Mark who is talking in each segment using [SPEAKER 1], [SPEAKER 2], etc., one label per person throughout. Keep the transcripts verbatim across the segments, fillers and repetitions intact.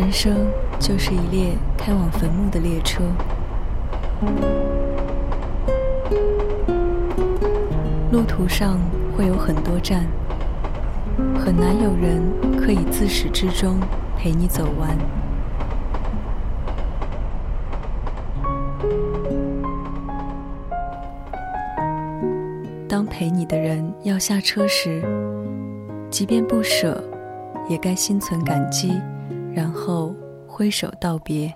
[SPEAKER 1] 人生就是一列开往坟墓的列车，路途上会有很多站，很难有人可以自始至终陪你走完。当陪你的人要下车时，即便不舍，也该心存感激，然后挥手道别。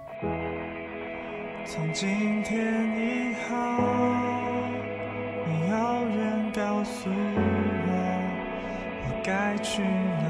[SPEAKER 2] 从今天以后，没有人告诉我我该去哪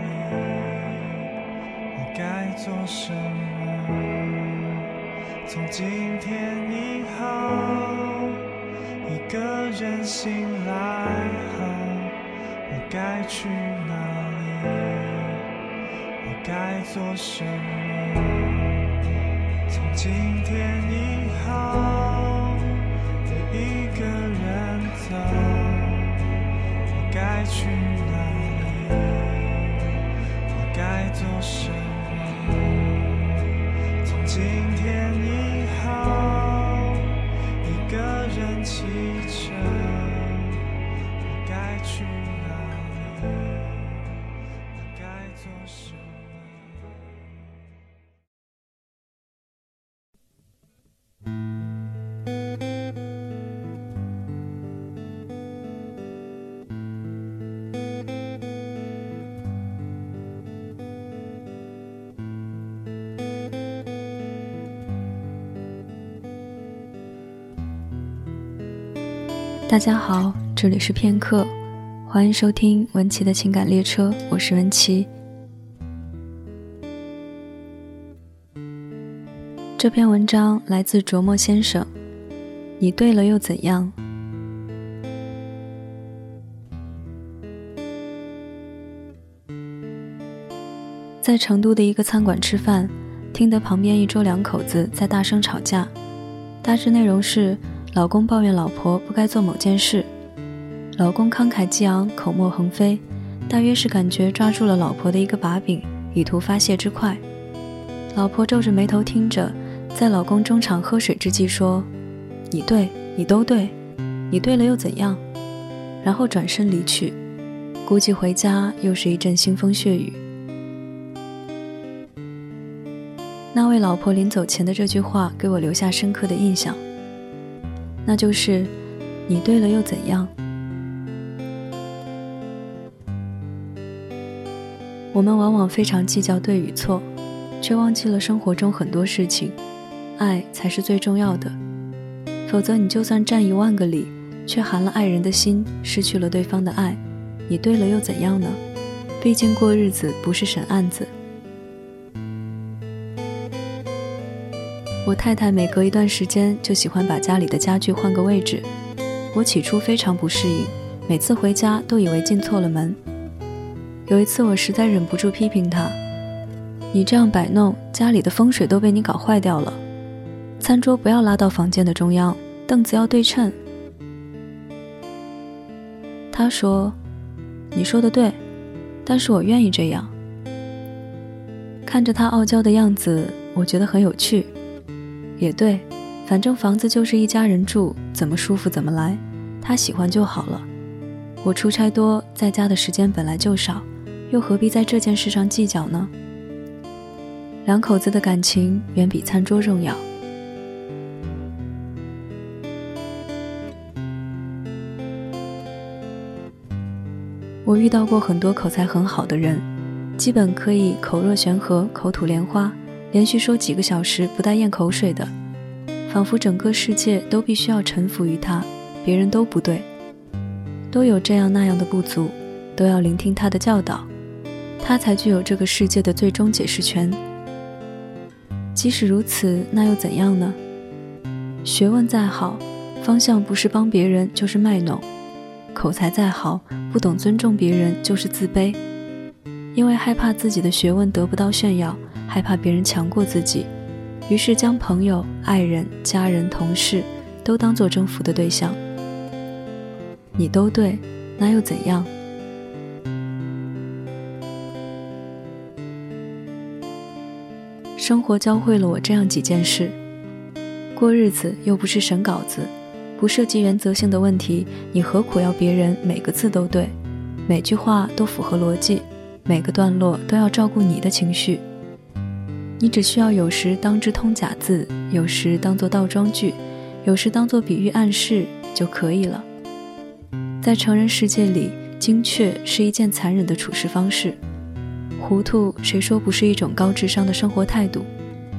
[SPEAKER 2] 里，我该做什么。从今天以后，一个人醒来后，我该去哪里，我该做什么。从今天以后，对一个人走，我该去哪里，我该做什么。从今天以后，一个人启程，我该去哪里，我该做什么。
[SPEAKER 1] 大家好，这里是片刻，欢迎收听文琪的情感列车，我是文琪。这篇文章来自琢磨先生，你对了又怎样？在成都的一个餐馆吃饭，听得旁边一桌两口子在大声吵架，大致内容是老公抱怨老婆不该做某件事，老公慷慨激昂，口沫横飞，大约是感觉抓住了老婆的一个把柄，以图发泄之快。老婆皱着眉头听着，在老公中场喝水之际说：你对，你都对，你对了又怎样？然后转身离去，估计回家又是一阵腥风血雨。那位老婆临走前的这句话给我留下深刻的印象，那就是你对了又怎样？我们往往非常计较对与错，却忘记了生活中很多事情，爱才是最重要的。否则你就算站一万个里，却寒了爱人的心，失去了对方的爱，你对了又怎样呢？毕竟过日子不是审案子。我太太每隔一段时间就喜欢把家里的家具换个位置，我起初非常不适应，每次回家都以为进错了门。有一次我实在忍不住批评她，你这样摆弄，家里的风水都被你搞坏掉了。餐桌不要拉到房间的中央，凳子要对称。她说，你说的对，但是我愿意这样。看着她傲娇的样子，我觉得很有趣。也对，反正房子就是一家人住，怎么舒服怎么来，他喜欢就好了。我出差多，在家的时间本来就少，又何必在这件事上计较呢？两口子的感情远比餐桌重要。我遇到过很多口才很好的人，基本可以口若悬河，口吐莲花，连续说几个小时不带咽口水的，仿佛整个世界都必须要臣服于他，别人都不对，都有这样那样的不足，都要聆听他的教导，他才具有这个世界的最终解释权。即使如此，那又怎样呢？学问再好，方向不是帮别人就是卖弄；口才再好，不懂尊重别人就是自卑。因为害怕自己的学问得不到炫耀，害怕别人强过自己，于是将朋友、爱人、家人、同事都当作征服的对象。你都对，那又怎样？ 生活教会了我这样几件事：过日子又不是审稿子，不涉及原则性的问题，你何苦要别人每个字都对，每句话都符合逻辑，每个段落都要照顾你的情绪？你只需要有时当之通假字，有时当作倒装句，有时当作比喻暗示就可以了。在成人世界里，精确是一件残忍的处事方式，糊涂谁说不是一种高智商的生活态度？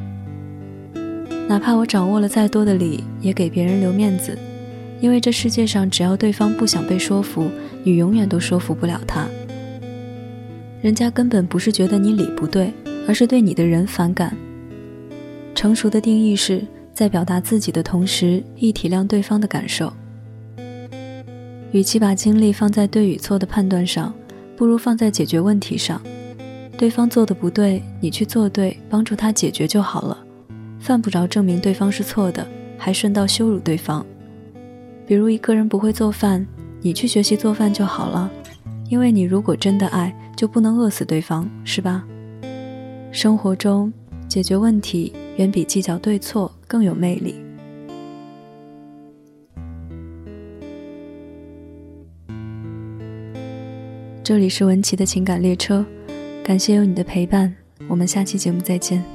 [SPEAKER 1] 哪怕我掌握了再多的理，也给别人留面子，因为这世界上只要对方不想被说服，你永远都说服不了他。人家根本不是觉得你理不对，而是对你的人反感。成熟的定义是在表达自己的同时，亦体谅对方的感受。与其把精力放在对与错的判断上，不如放在解决问题上。对方做的不对，你去做对，帮助他解决就好了，犯不着证明对方是错的，还顺道羞辱对方。比如一个人不会做饭，你去学习做饭就好了，因为你如果真的爱，就不能饿死对方，是吧？生活中解决问题远比计较对错更有魅力。这里是文琪的情感列车，感谢有你的陪伴，我们下期节目再见。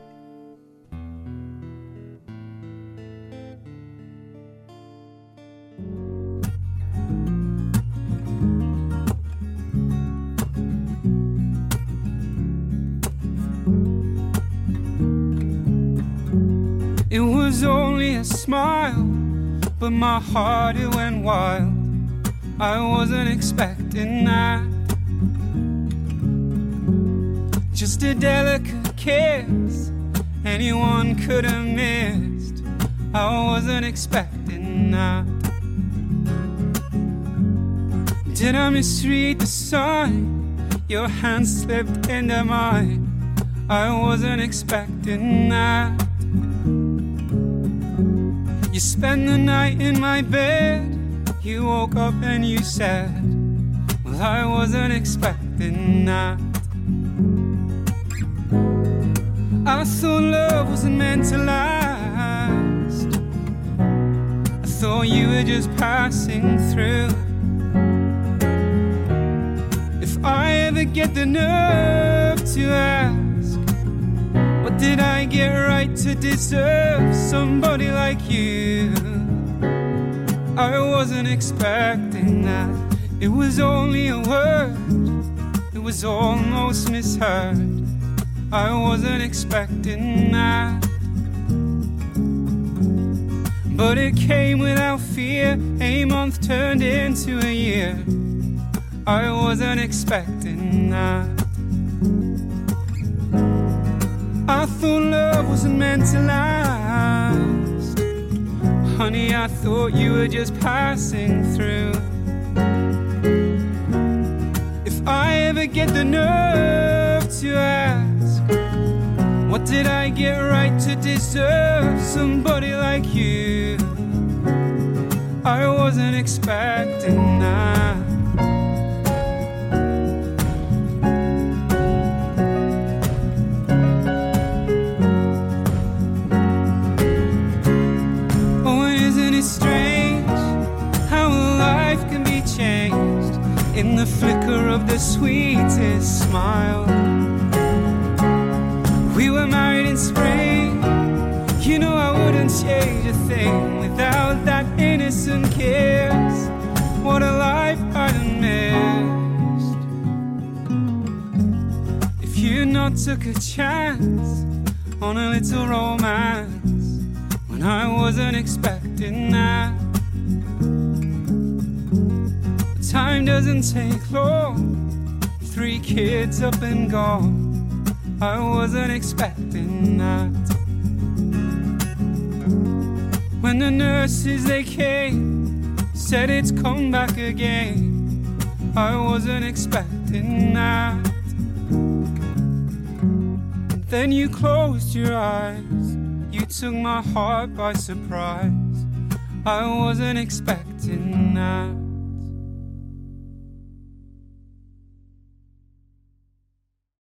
[SPEAKER 3] It was only a smile, but my heart it went wild. I wasn't expecting that. Just a delicate kiss, anyone could have missed. I wasn't expecting that. Did I misread the sign? Your hand slipped into mine. I wasn't expecting that. You spent the night in my bed. You woke up and you said, well, I wasn't expecting that. I thought love wasn't meant to last. I thought you were just passing through. If I ever get the nerve to ask, what did I get right to deserve somebody like you? I wasn't expecting that. It was only a word, it was almost misheard. I wasn't expecting that. But it came without fear. A month turned into a year. I wasn't expecting that. I thought love wasn't meant to last. Honey, I thought you were just passing through. If I ever get the nerve to ask, what did I get right to deserve somebody like you? I wasn't expecting that. In the flicker of the sweetest smile. We were married in spring. You know I wouldn't change a thing without that innocent kiss. What a life I'd have missed if you not took a chance on a little romance when I wasn't expecting that. Time doesn't take long. Three kids up and gone. I wasn't expecting that. When the nurses they came, said it's come back again. I wasn't expecting that. Then you closed your eyes. You took my heart by surprise. I wasn't expecting that.